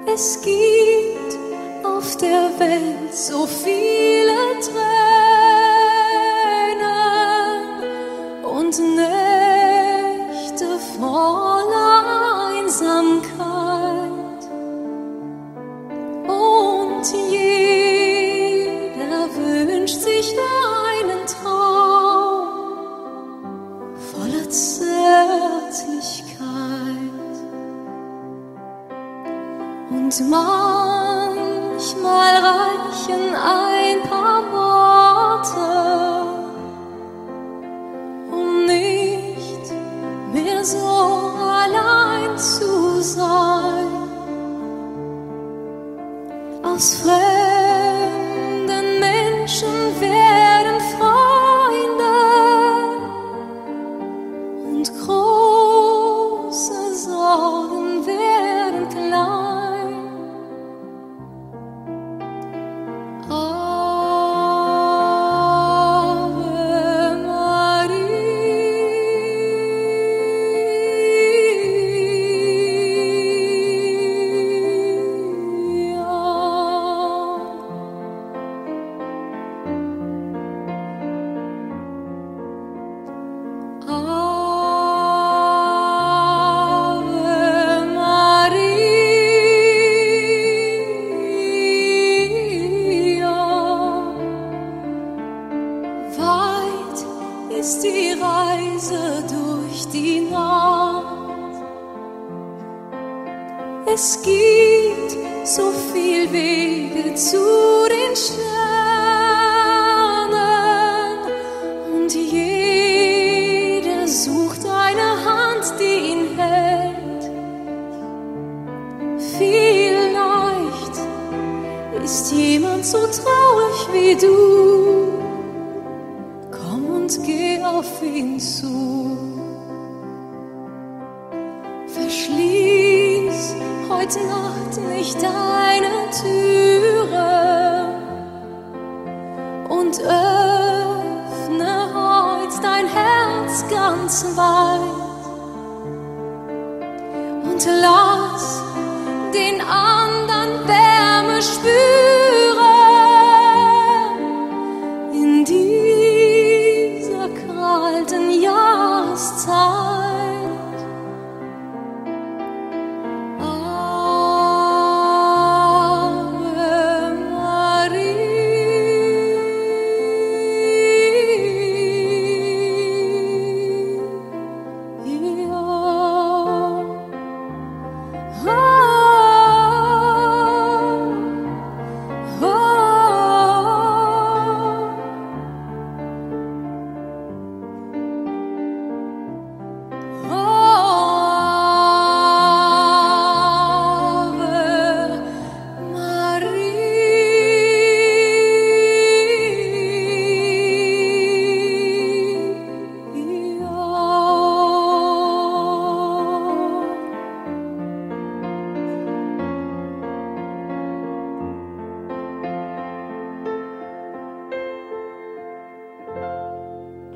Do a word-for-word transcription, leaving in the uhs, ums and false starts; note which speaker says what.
Speaker 1: Es gibt auf der Welt so viele Tränen und Nächte voller Einsamkeit. Und jeder wünscht sich einen Traum voller Zärtlichkeit. Und manchmal reichen ein paar Worte, um nicht mehr so allein zu sein. Aus fremden Menschen werden Freunde und große Sorgen werden klein. Ist die Reise durch die Nacht. Es gibt so viel Wege zu den Sternen und jeder sucht eine Hand, die ihn hält. Vielleicht ist jemand so traurig wie du. Und geh auf ihn zu. Verschließ heute Nacht nicht deine Türe und öffne heute dein Herz ganz weit und lass den